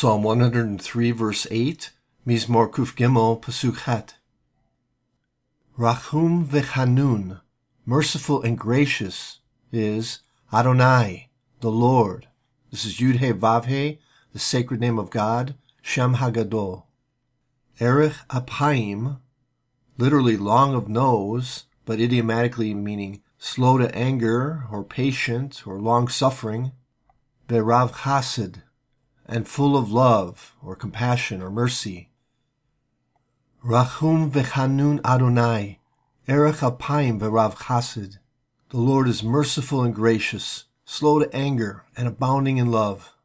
Psalm 103, verse 8, Mizmor Kuf Gimel, Pasuk Het. Rachum v'chanun, merciful and gracious, is Adonai, the Lord. This is Yud-He Vav-He, the sacred name of God, Shem HaGadol. Erech Apayim, literally long of nose, but idiomatically meaning slow to anger, or patient, or long-suffering. V'Rav Chassid, and full of love, or compassion, or mercy. Rachum v'chanun Adonai, Erech Apayim v'Rav Chassid. The Lord is merciful and gracious, slow to anger, and abounding in love.